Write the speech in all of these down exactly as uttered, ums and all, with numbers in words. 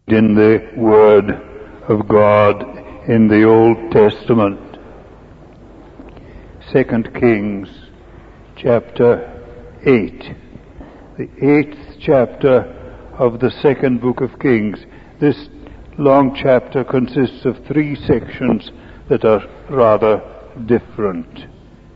in the Word of God in the Old Testament. Second Kings chapter eight, the eighth chapter of the second book of Kings. This long chapter consists of three sections that are rather different.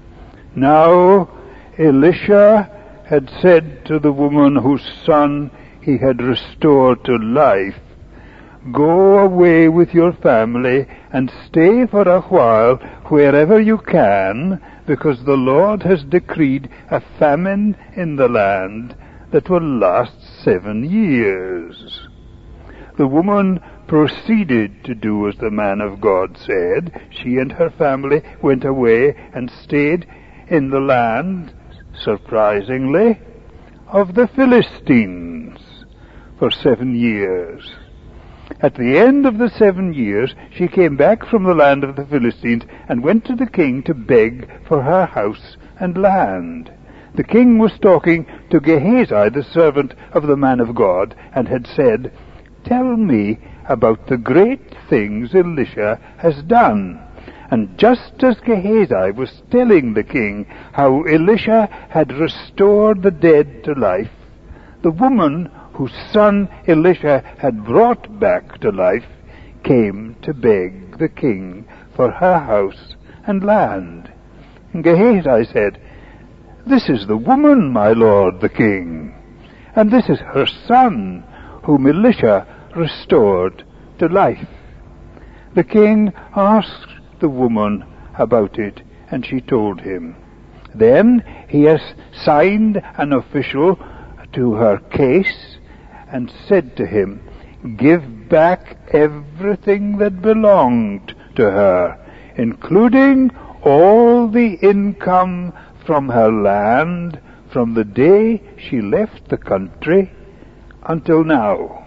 Now Elisha had said to the woman whose son he had restored to life, "Go away with your family and stay for a while wherever you can, because the Lord has decreed a famine in the land that will last seven years." The woman proceeded to do as the man of God said. She and her family went away and stayed in the land, surprisingly, of the Philistines for seven years. At the end of the seven years, she came back from the land of the Philistines and went to the king to beg for her house and land. The king was talking to Gehazi, the servant of the man of God, and had said, "Tell me about the great things Elisha has done." And just as Gehazi was telling the king how Elisha had restored the dead to life, the woman whose son Elisha had brought back to life came to beg the king for her house and land. And Gehazi said, "This is the woman, my lord the king, and this is her son, whom Elisha restored to life." The king asked the woman about it, and she told him. Then he has signed an official to her case and said to him, "Give back everything that belonged to her, including all the income from her land from the day she left the country until now."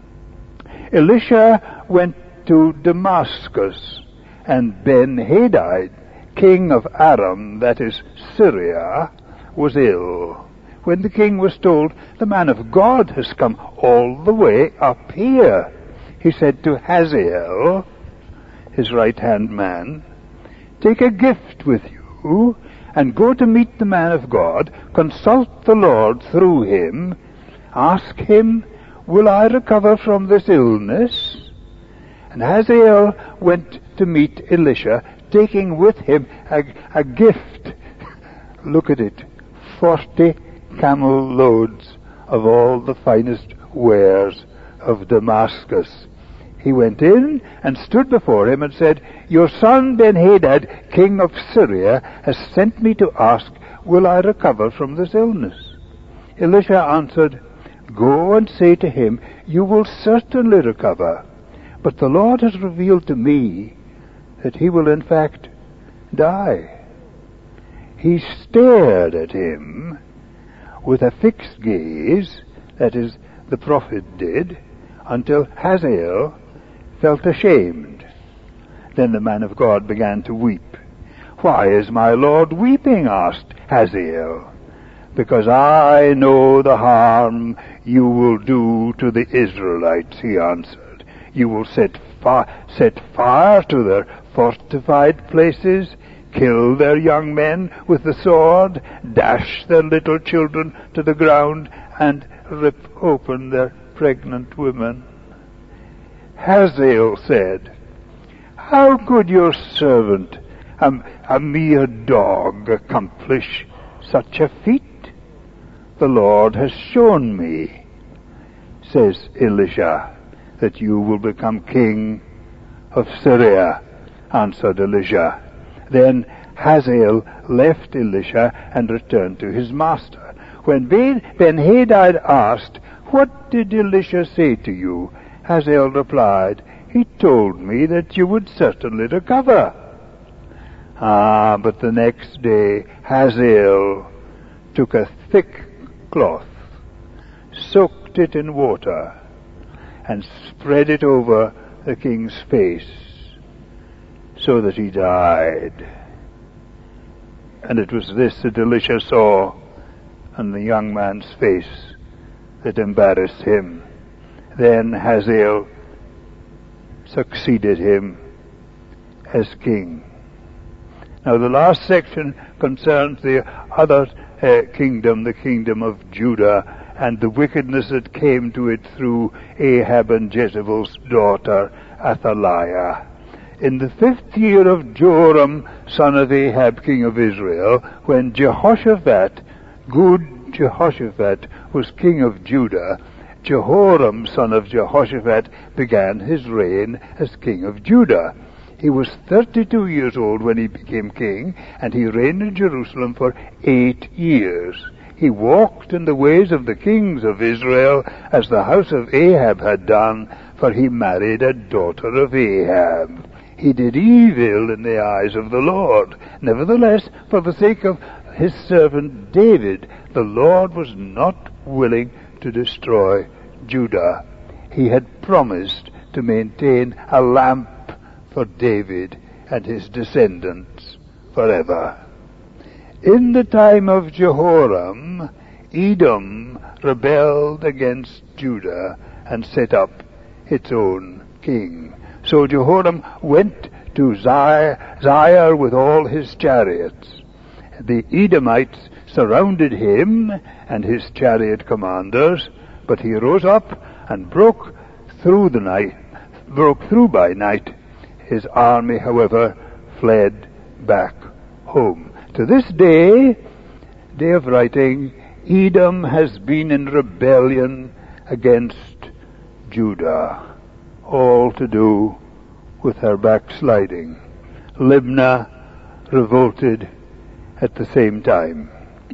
Elisha went to Damascus, and Ben-Hadad, king of Aram, that is Syria, was ill. When the king was told, "The man of God has come all the way up here," he said to Hazael, his right-hand man, "Take a gift with you and go to meet the man of God. Consult the Lord through him. Ask him, 'Will I recover from this illness?'" And Hazael went to meet Elisha, taking with him a, a gift. Look at it, forty camel loads of all the finest wares of Damascus. He went in and stood before him and said, "Your son Ben-Hadad, king of Syria, has sent me to ask, 'Will I recover from this illness?'" Elisha answered, "Go and say to him, 'You will certainly recover. But the Lord has revealed to me that he will in fact die.'" He stared at him with a fixed gaze, that is, the prophet did, until Hazael felt ashamed. Then the man of God began to weep. "Why is my lord weeping?" asked Hazael. "Because I know the harm you will do to the Israelites," he answered. "You will set, fi- set fire to their fortified places, kill their young men with the sword, dash their little children to the ground, and rip open their pregnant women." Hazael said, "How could your servant, a, a mere dog, accomplish such a feat?" "The Lord has shown me," says Elisha, "that you will become king of Syria," answered Elisha. Then Hazael left Elisha and returned to his master. When Ben-Hadad asked, "What did Elisha say to you?" Hazael replied, "He told me that you would certainly recover." Ah, but the next day Hazael took a thick cloth, soaked it in water, and spread it over the king's face, so that he died. And it was this that Elisha saw on the young man's face that embarrassed him. Then Hazael succeeded him as king. Now the last section concerns the other uh, kingdom, the kingdom of Judah, and the wickedness that came to it through Ahab and Jezebel's daughter, Athaliah. In the fifth year of Joram, son of Ahab, king of Israel, when Jehoshaphat, good Jehoshaphat, was king of Judah, Jehoram, son of Jehoshaphat, began his reign as king of Judah. He was thirty-two years old when he became king, and he reigned in Jerusalem for eight years. He walked in the ways of the kings of Israel, as the house of Ahab had done, for he married a daughter of Ahab. He did evil in the eyes of the Lord. Nevertheless, for the sake of his servant David, the Lord was not willing to destroy Judah. He had promised to maintain a lamp for David and his descendants forever. In the time of Jehoram, Edom rebelled against Judah and set up its own king. So Jehoram went to Zaire, Zaire with all his chariots. The Edomites surrounded him and his chariot commanders, but he rose up and broke through the night, broke through by night. His army, however, fled back home. To this day, day of writing, Edom has been in rebellion against Judah, all to do with her backsliding. Libnah revolted at the same time.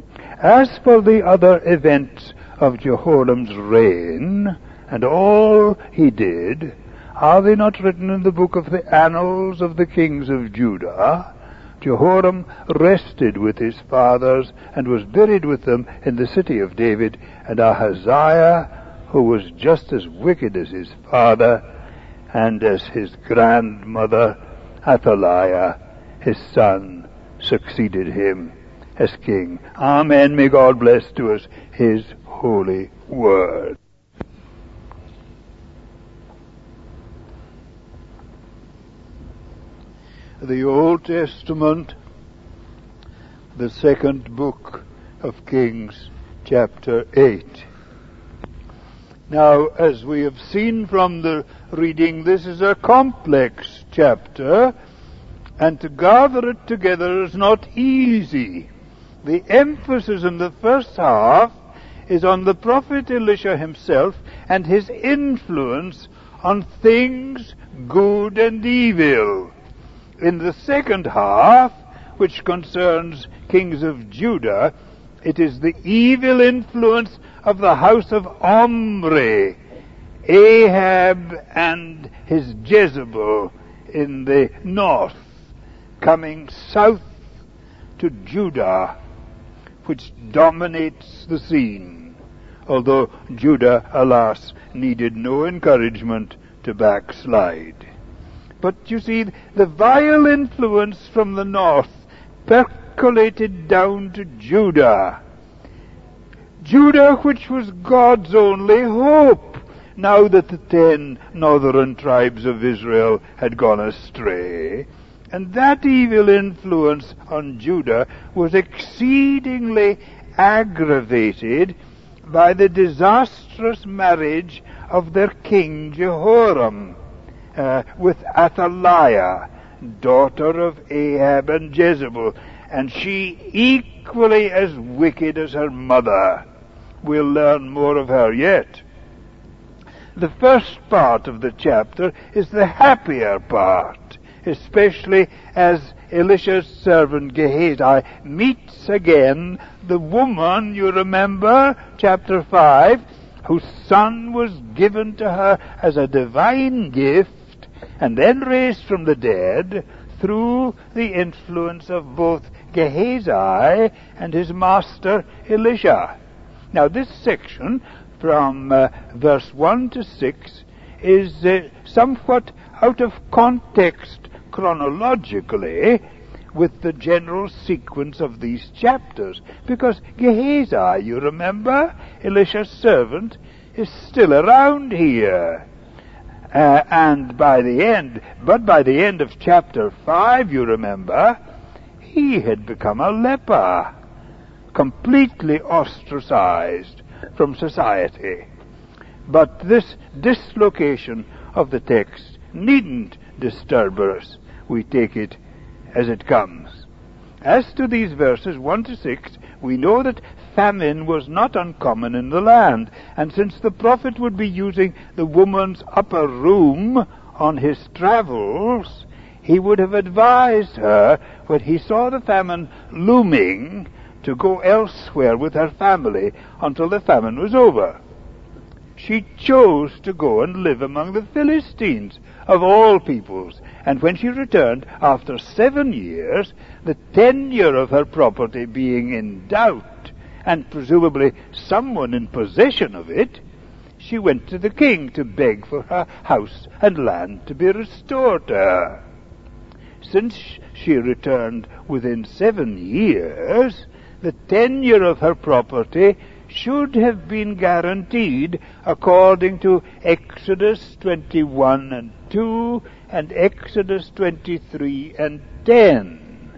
As for the other events of Jehoram's reign, and all he did, are they not written in the book of the annals of the kings of Judah? Jehoram rested with his fathers and was buried with them in the city of David, and Ahaziah, who was just as wicked as his father and as his grandmother, Athaliah, his son, succeeded him as king. Amen. May God bless to us his holy word. The Old Testament, the second book of Kings, chapter eight. Now, as we have seen from the reading, this is a complex chapter, and to gather it together is not easy. The emphasis in the first half is on the prophet Elisha himself and his influence on things good and evil. In the second half, which concerns kings of Judah, it is the evil influence of the house of Omri, Ahab and his Jezebel in the north, coming south to Judah, which dominates the scene, although Judah, alas, needed no encouragement to backslide. But you see, the vile influence from the north percolated down to Judah. Judah, which was God's only hope, now that the ten northern tribes of Israel had gone astray. And that evil influence on Judah was exceedingly aggravated by the disastrous marriage of their king Jehoram uh, with Athaliah, daughter of Ahab and Jezebel, and she equally as wicked as her mother. We'll learn more of her yet. The first part of the chapter is the happier part, especially as Elisha's servant Gehazi meets again the woman, you remember, chapter five, whose son was given to her as a divine gift and then raised from the dead through the influence of both Gehazi and his master Elisha. Now this section from uh, verse one to six is uh, somewhat out of context chronologically with the general sequence of these chapters, because Gehazi, you remember, Elisha's servant, is still around here. Uh, and by the end, but by the end of chapter five, you remember, he had become a leper, completely ostracized from society. But this dislocation of the text needn't disturb us. We take it as it comes. As to these verses one to six, we know that famine was not uncommon in the land, and since the prophet would be using the woman's upper room on his travels, he would have advised her, when he saw the famine looming, to go elsewhere with her family until the famine was over. She chose to go and live among the Philistines, of all peoples, and when she returned after seven years, the tenure of her property being in doubt, and presumably someone in possession of it, she went to the king to beg for her house and land to be restored to her. Since she returned within seven years, the tenure of her property should have been guaranteed according to Exodus twenty-one and two and Exodus twenty-three and ten.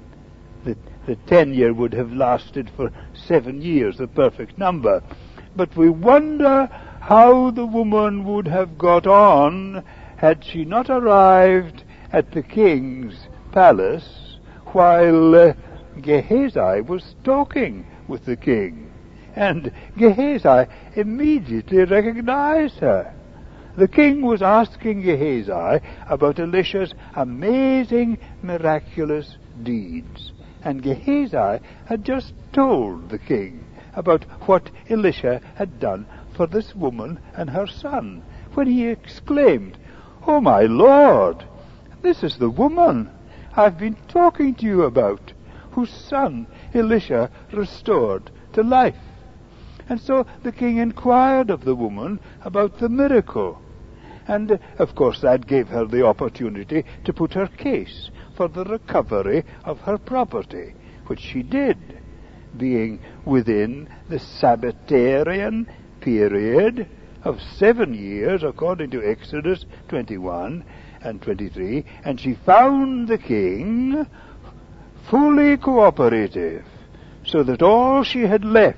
The, the tenure would have lasted for seven years, the perfect number. But we wonder how the woman would have got on had she not arrived at the king's palace while uh, Gehazi was talking with the king. And Gehazi immediately recognized her. The king was asking Gehazi about Elisha's amazing, miraculous deeds. And Gehazi had just told the king about what Elisha had done for this woman and her son, when he exclaimed, "Oh, my Lord, this is the woman I've been talking to you about, whose son Elisha restored to life." And so the king inquired of the woman about the miracle. And, uh, of course, that gave her the opportunity to put her case for the recovery of her property, which she did, being within the Sabbatarian period of seven years, according to Exodus twenty-one and twenty-three, and she found the king fully cooperative, so that all she had left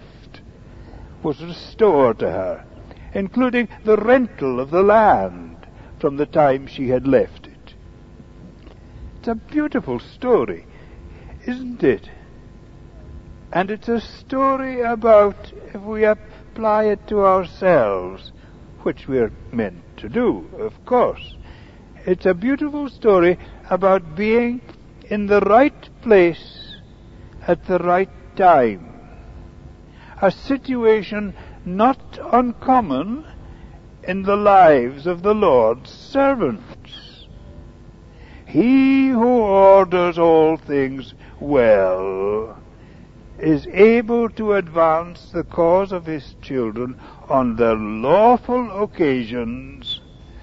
was restored to her, including the rental of the land from the time she had left it. It's a beautiful story, isn't it? And it's a story about, if we apply it to ourselves, which we're meant to do, of course, it's a beautiful story about being in the right place at the right time. A situation not uncommon in the lives of the Lord's servants. He who orders all things well is able to advance the cause of his children on their lawful occasions,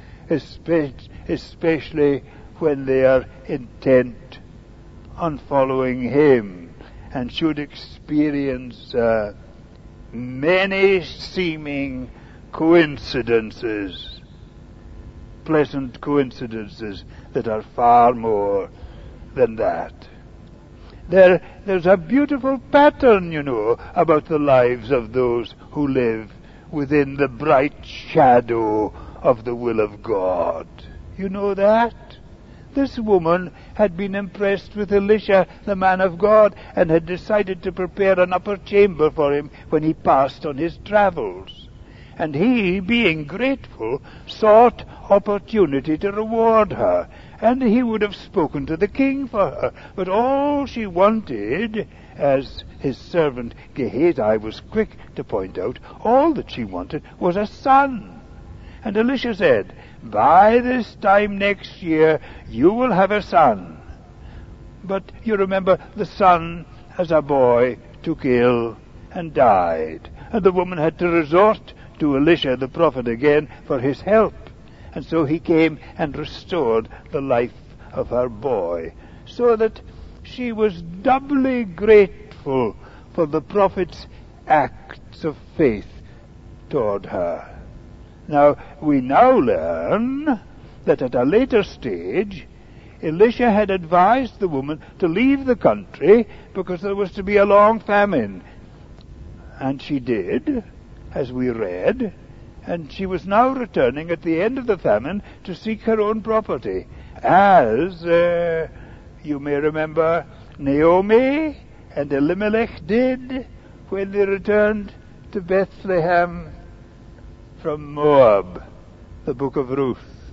especially when they are intent on following him and should experience uh, many seeming coincidences, pleasant coincidences that are far more than that. There, there's a beautiful pattern, you know, about the lives of those who live within the bright shadow of the will of God. You know that? This woman had been impressed with Elisha, the man of God, and had decided to prepare an upper chamber for him when he passed on his travels. And he, being grateful, sought opportunity to reward her, and he would have spoken to the king for her. But all she wanted, as his servant Gehazi was quick to point out, all that she wanted was a son. And Elisha said, "By this time next year you will have a son." But you remember the son, as a boy, took ill and died. And the woman had to resort to Elisha the prophet again for his help. And so he came and restored the life of her boy, so that she was doubly grateful for the prophet's acts of faith toward her. Now, we now learn that at a later stage, Elisha had advised the woman to leave the country because there was to be a long famine. And she did, as we read, and she was now returning at the end of the famine to seek her own property, as uh, you may remember Naomi and Elimelech did when they returned to Bethlehem from Moab, the book of Ruth.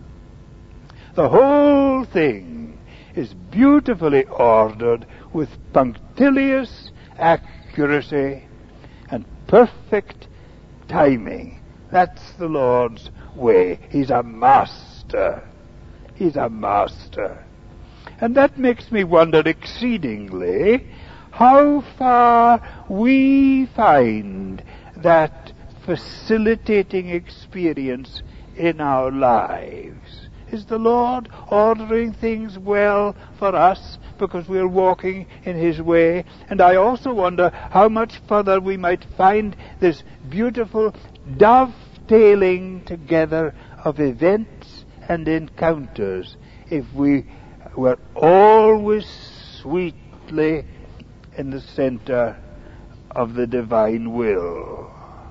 The whole thing is beautifully ordered with punctilious accuracy and perfect timing. That's the Lord's way. He's a master. He's a master. And that makes me wonder exceedingly how far we find that facilitating experience in our lives. Is the Lord ordering things well for us because we're walking in His way? And I also wonder how much further we might find this beautiful dovetailing together of events and encounters if we were always sweetly in the center of the divine will.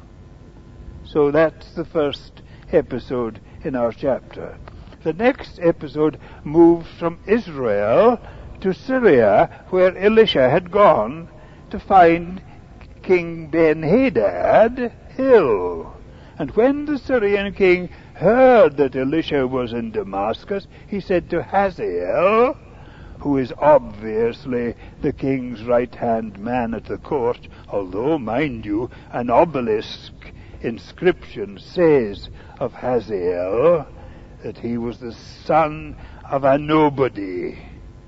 So that's the first episode in our chapter. The next episode moves from Israel to Syria, where Elisha had gone to find King Ben-Hadad ill. And when the Syrian king heard that Elisha was in Damascus, he said to Hazael, who is obviously the king's right-hand man at the court, although, mind you, an obelisk inscription says of Hazael that he was the son of a nobody.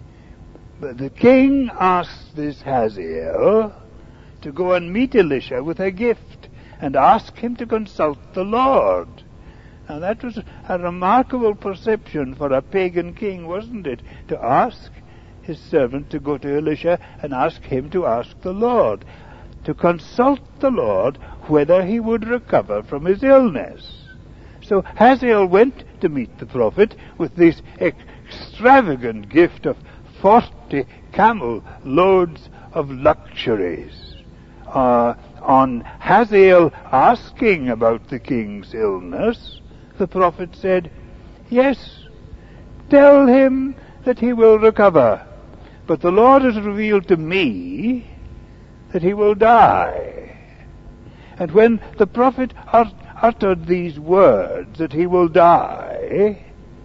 But the king asked this Hazael to go and meet Elisha with a gift and ask him to consult the Lord. Now that was a remarkable perception for a pagan king, wasn't it? To ask his servant to go to Elisha and ask him to ask the Lord, to consult the Lord whether he would recover from his illness. So Hazael went to meet the prophet with this extravagant gift of forty camel loads of luxuries. Uh, on Hazael asking about the king's illness, the prophet said, "Yes, tell him that he will recover, but the Lord has revealed to me that he will die." And when the prophet uttered these words, that he will die,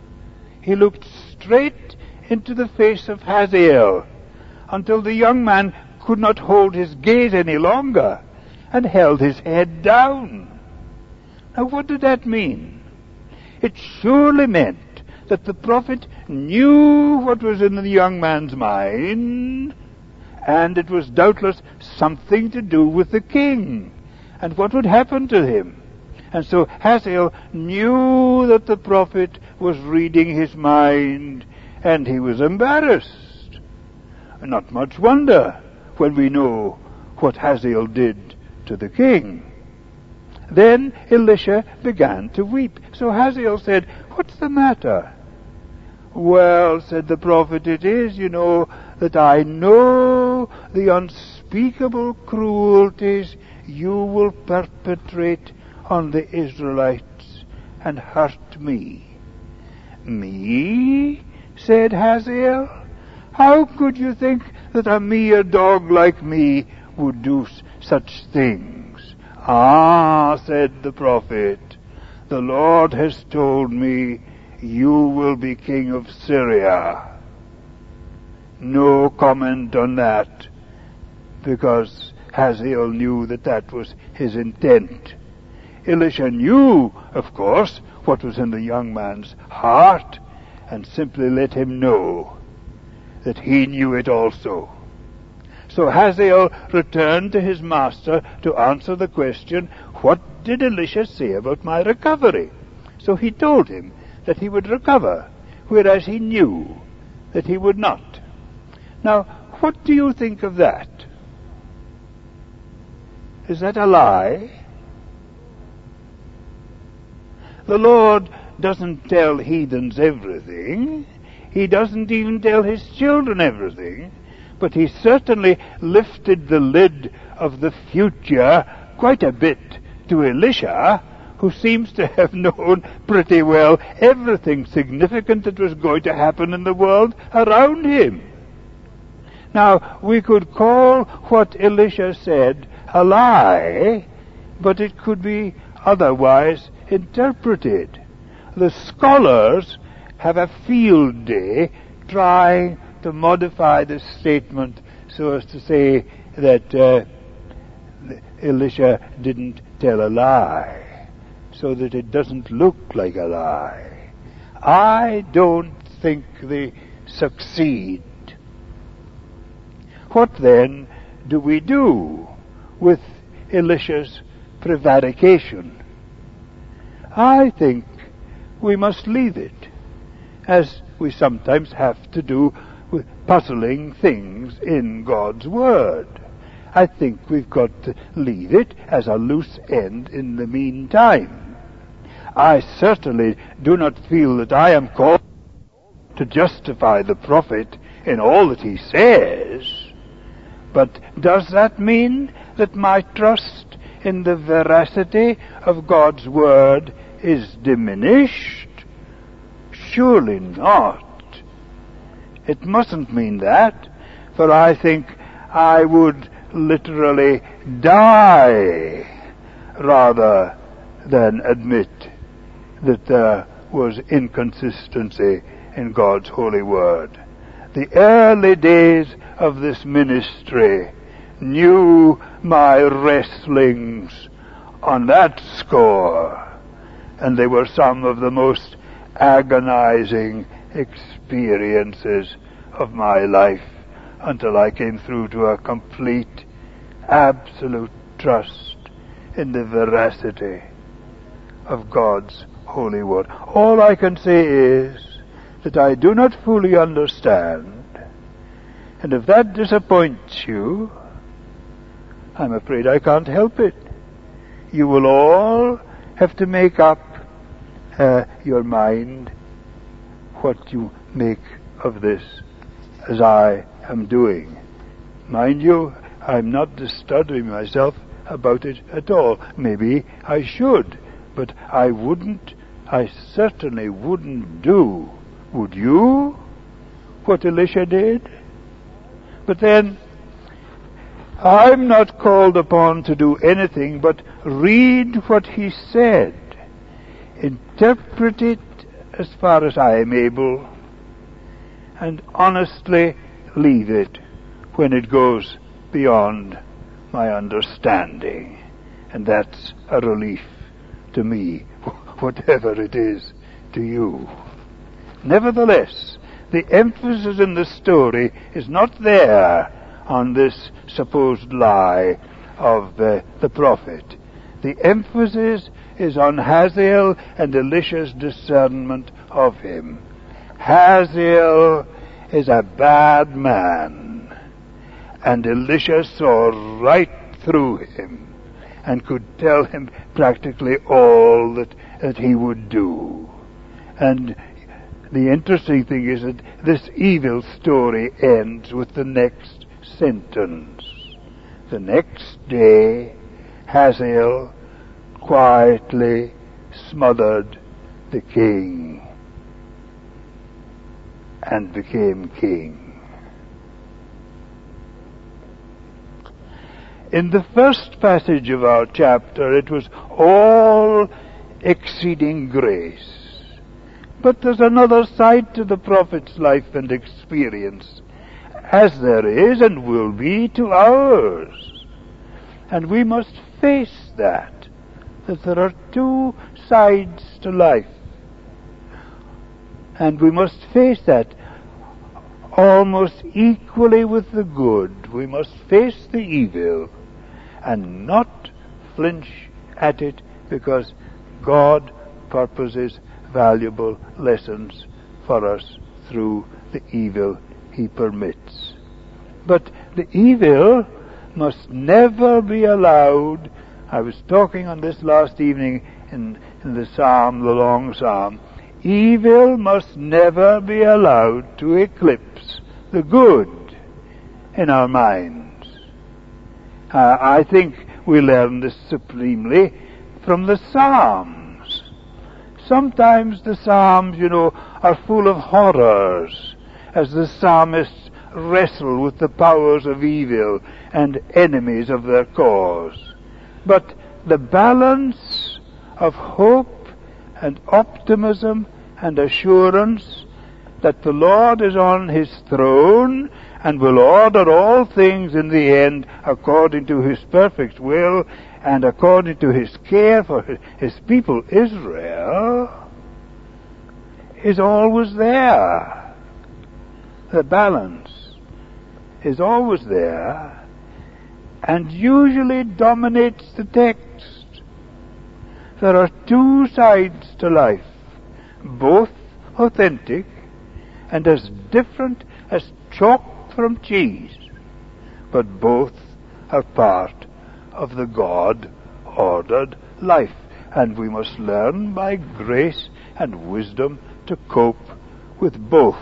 he looked straight into the face of Hazael until the young man could not hold his gaze any longer and held his head down. Now what did that mean? It surely meant that the prophet knew what was in the young man's mind, and it was doubtless something to do with the king and what would happen to him. And so Hazael knew that the prophet was reading his mind, and he was embarrassed. Not much wonder when we know what Hazael did to the king. Then Elisha began to weep. So Hazael said, "What's the matter?" "Well," said the prophet, "it is, you know, that I know the unspeakable cruelties you will perpetrate on the Israelites and hurt me." "Me?" said Hazael. "How could you think that a mere dog like me would do such things?" "Ah," said the prophet, "the Lord has told me you will be king of Syria." No comment on that, because Hazael knew that that was his intent. Elisha knew, of course, what was in the young man's heart, and simply let him know that he knew it also. So Hazael returned to his master to answer the question, "What did Elisha say about my recovery?" So he told him that he would recover, whereas he knew that he would not. Now, what do you think of that? Is that a lie? The Lord doesn't tell heathens everything. He doesn't even tell his children everything. But he certainly lifted the lid of the future quite a bit to Elisha, who seems to have known pretty well everything significant that was going to happen in the world around him. Now, we could call what Elisha said a lie, but it could be otherwise interpreted. The scholars have a field day trying to modify this statement so as to say that uh, Elisha didn't tell a lie, so that it doesn't look like a lie. I don't think they succeed. What then do we do with Elisha's prevarication? I think we must leave it, as we sometimes have to do with puzzling things in God's Word. I think we've got to leave it as a loose end in the meantime. I certainly do not feel that I am called to justify the prophet in all that he says. But does that mean that my trust in the veracity of God's Word is diminished? Surely not. It mustn't mean that, for I think I would literally die rather than admit that there was inconsistency in God's holy Word. The early days of this ministry knew my wrestlings on that score, and they were some of the most agonizing experiences of my life until I came through to a complete, absolute trust in the veracity of God's holy Word. All I can say is that I do not fully understand, and if that disappoints you, I'm afraid I can't help it. You will all have to make up uh, your mind what you make of this, as I am doing. Mind you, I'm not disturbing myself about it at all. Maybe I should, but I wouldn't, I certainly wouldn't do, would you, what Elisha did? But then, I'm not called upon to do anything but read what he said, interpret it as far as I am able, and honestly leave it when it goes beyond my understanding. And that's a relief to me, whatever it is to you. Nevertheless, the emphasis in the story is not there on this supposed lie of the, the prophet. The emphasis is on Hazael and Elisha's discernment of him. Hazael is a bad man, and Elisha saw right through him and could tell him practically all that, that he would do. And the interesting thing is that this evil story ends with the next sentence. The next day, Hazael quietly smothered the king and became king. In the first passage of our chapter, it was all exceeding grace. But there's another side to the prophet's life and experience, as there is and will be to ours. And we must face that, that there are two sides to life. And we must face that almost equally with the good. We must face the evil and not flinch at it, because God purposes valuable lessons for us through the evil he permits. But the evil must never be allowed. I was talking on this last evening in in the psalm, the long psalm, evil must never be allowed to eclipse the good in our minds. Uh, I think we learn this supremely from the Psalms. Sometimes the Psalms, you know, are full of horrors, as the psalmists wrestle with the powers of evil and enemies of their cause. But the balance of hope and optimism and assurance that the Lord is on his throne and will order all things in the end according to his perfect will and according to his care for his people Israel, is always there. The balance is always there and usually dominates the text. There are two sides to life, both authentic and as different as chalk from cheese, but both are part of the God-ordered life, and we must learn by grace and wisdom to cope with both.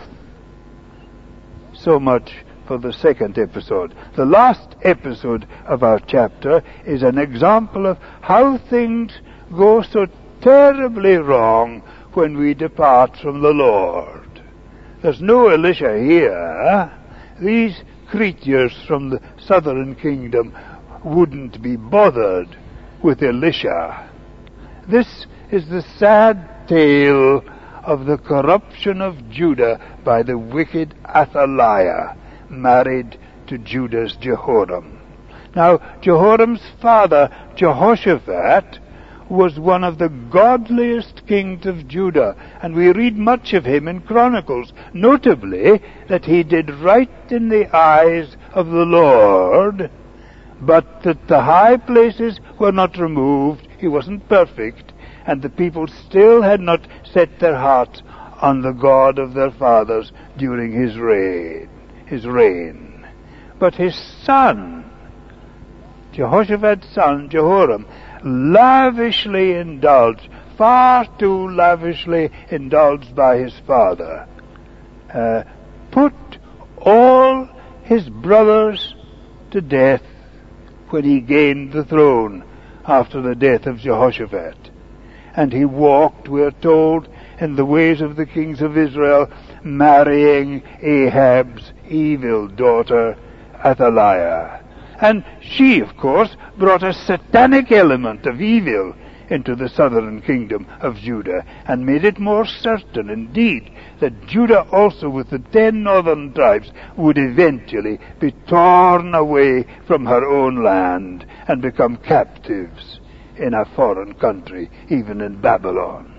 So much for the second episode. The last episode of our chapter is an example of how things go so terribly wrong when we depart from the Lord. There's no Elisha here. These creatures from the southern kingdom wouldn't be bothered with Elisha. This is the sad tale of the corruption of Judah by the wicked Athaliah, married to Judah's Jehoram. Now, Jehoram's father, Jehoshaphat, was one of the godliest kings of Judah, and we read much of him in Chronicles, notably that he did right in the eyes of the Lord, but that the high places were not removed. He wasn't perfect, and the people still had not set their hearts on the God of their fathers during his reign. His reign. But his son, Jehoshaphat's son, Jehoram, lavishly indulged, far too lavishly indulged by his father, uh, put all his brothers to death when he gained the throne after the death of Jehoshaphat. And he walked, we are told, in the ways of the kings of Israel, marrying Ahab's evil daughter, Athaliah. And she, of course, brought a satanic element of evil into the southern kingdom of Judah, and made it more certain, indeed, that Judah also, with the ten northern tribes, would eventually be torn away from her own land and become captives in a foreign country, even in Babylon.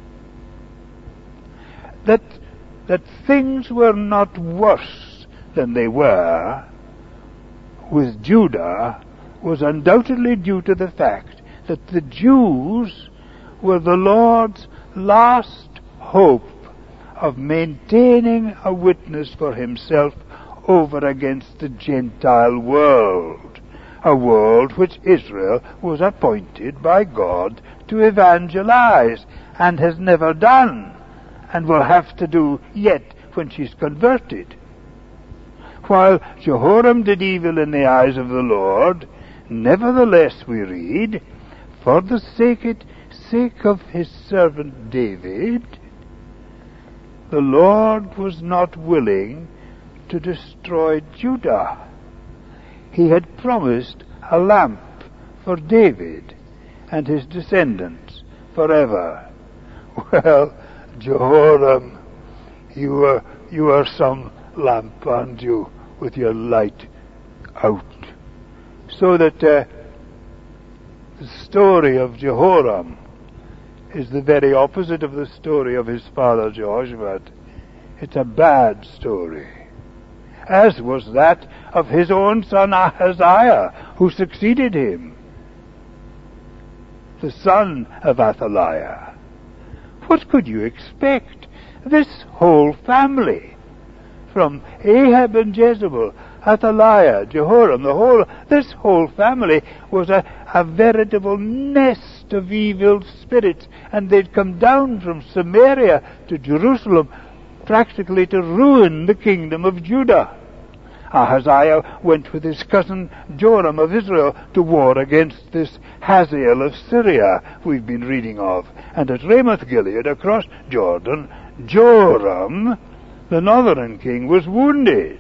That, that things were not worse than they were with Judah was undoubtedly due to the fact that the Jews were the Lord's last hope of maintaining a witness for himself over against the Gentile world, a world which Israel was appointed by God to evangelize and has never done, and will have to do yet when she's converted. While Jehoram did evil in the eyes of the Lord, nevertheless, we read, for the sake, sake of his servant David, the Lord was not willing to destroy Judah. He had promised a lamp for David and his descendants forever. Well, Jehoram, you are, you are some lamp, aren't you, with your light out. So that uh, the story of Jehoram is the very opposite of the story of his father Jehoshaphat. It's a bad story, as was that of his own son Ahaziah, who succeeded him, the son of Athaliah. What could you expect? This whole family, from Ahab and Jezebel, Athaliah, Jehoram, the whole, this whole family was a, a veritable nest host of evil spirits, and they'd come down from Samaria to Jerusalem practically to ruin the kingdom of Judah. Ahaziah went with his cousin Joram of Israel to war against this Hazael of Syria we've been reading of. And at Ramoth Gilead, across Jordan, Joram, the northern king, was wounded.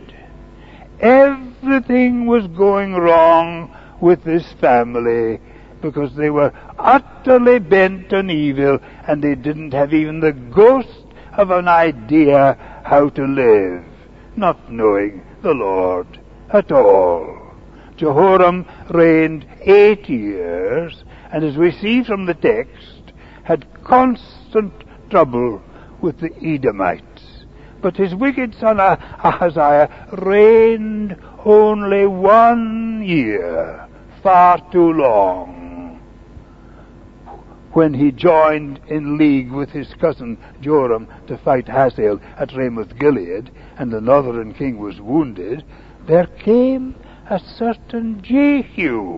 Everything was going wrong with this family because they were utterly bent on evil, and they didn't have even the ghost of an idea how to live, not knowing the Lord at all. Jehoram reigned eight years, and as we see from the text, had constant trouble with the Edomites. But his wicked son Ahaziah reigned only one year, far too long, when he joined in league with his cousin Joram to fight Hazael at Ramoth Gilead, and the northern king was wounded. There came a certain Jehu,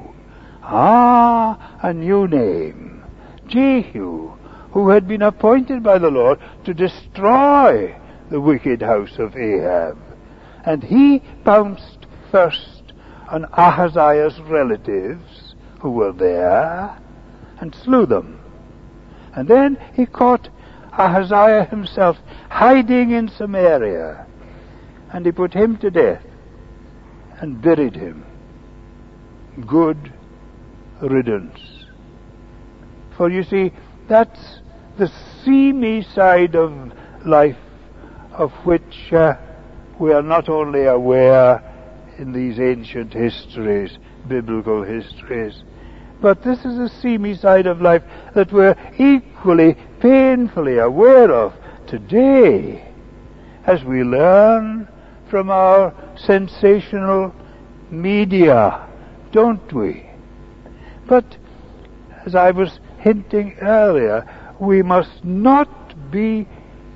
ah, a new name, Jehu, who had been appointed by the Lord to destroy the wicked house of Ahab. And he pounced first on Ahaziah's relatives who were there and slew them. And then he caught Ahaziah himself hiding in Samaria, and he put him to death and buried him. Good riddance. For you see, that's the seamy side of life, of which uh, we are not only aware in these ancient histories, biblical histories, but this is a seamy side of life that we're equally painfully aware of today as we learn from our sensational media, don't we? But as I was hinting earlier, we must not be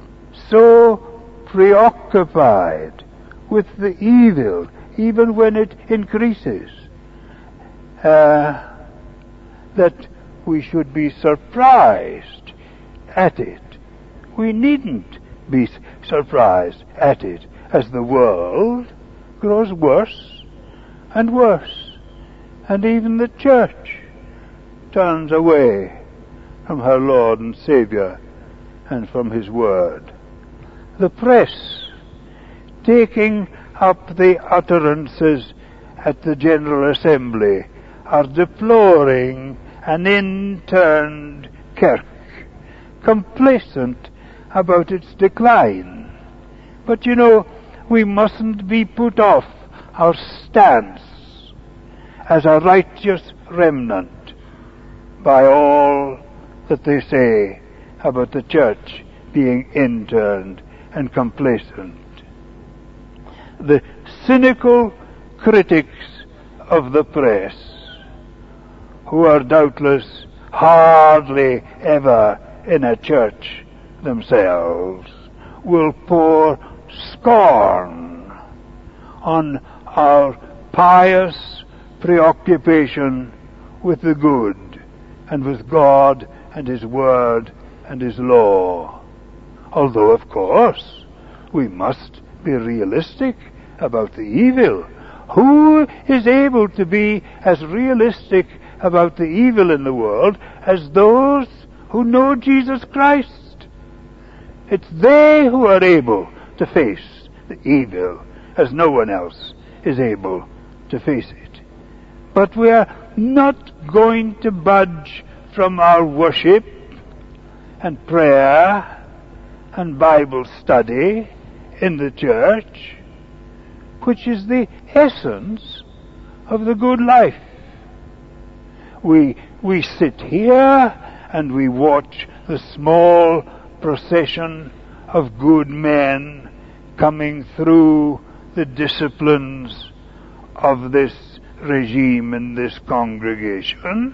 so preoccupied with the evil, even when it increases, uh, that we should be surprised at it. We needn't be surprised at it as the world grows worse and worse, and even the church turns away from her Lord and Saviour and from His Word. The press, taking up the utterances at the General Assembly, are deploring an interned kirk, complacent about its decline. But you know, we mustn't be put off our stance as a righteous remnant by all that they say about the church being interned and complacent. The cynical critics of the press, who are doubtless hardly ever in a church themselves, will pour scorn on our pious preoccupation with the good and with God and His Word and His law. Although, of course, we must be realistic about the evil. Who is able to be as realistic about the evil in the world as those who know Jesus Christ? It's they who are able to face the evil as no one else is able to face it. But we are not going to budge from our worship and prayer and Bible study in the church, which is the essence of the good life. We, we sit here and we watch the small procession of good men coming through the disciplines of this regime in this congregation,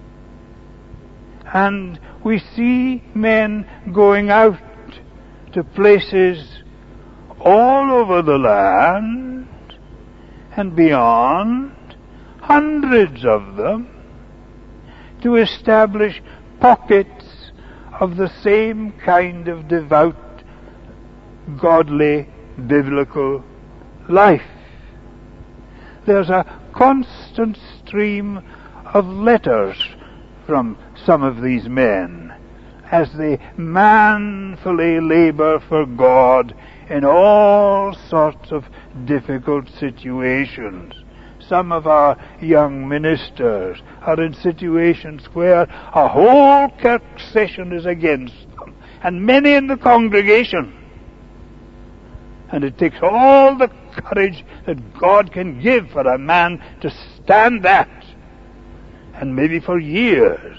and we see men going out to places all over the land and beyond, hundreds of them, to establish pockets of the same kind of devout, godly, biblical life. There's a constant stream of letters from some of these men as they manfully labor for God in all sorts of difficult situations. Some of our young ministers are in situations where a whole Kirk session is against them, and many in the congregation. And it takes all the courage that God can give for a man to stand that, and maybe for years.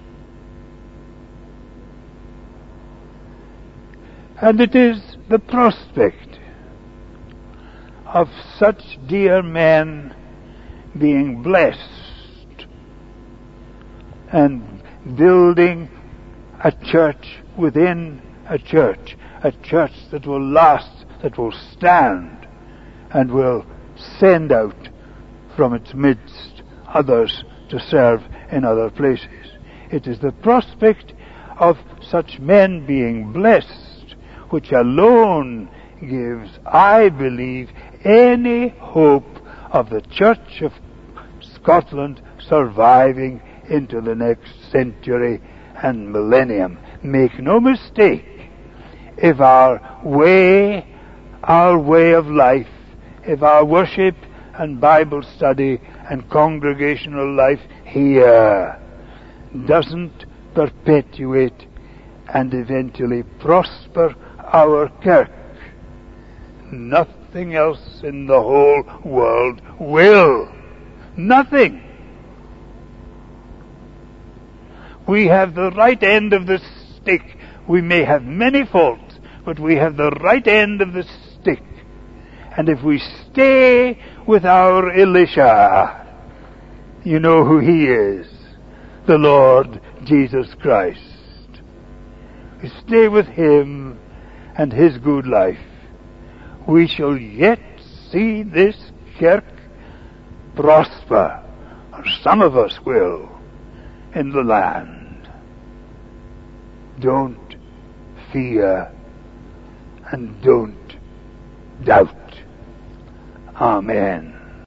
And it is the prospect of such dear men being blessed and building a church within a church, a church that will last, that will stand, and will send out from its midst others to serve in other places. It is the prospect of such men being blessed which alone gives, I believe, any hope of the Church of Scotland surviving into the next century and millennium. Make no mistake, if our way, our way of life, if our worship and Bible study and congregational life here doesn't perpetuate and eventually prosper our Kirk, nothing else in the whole world will. Nothing. We have the right end of the stick. We may have many faults, but we have the right end of the stick. And if we stay with our Elisha, you know who he is, the Lord Jesus Christ. We stay with him and his good life, we shall yet see this Kirk prosper, or some of us will, in the land. Don't fear and don't doubt. Amen.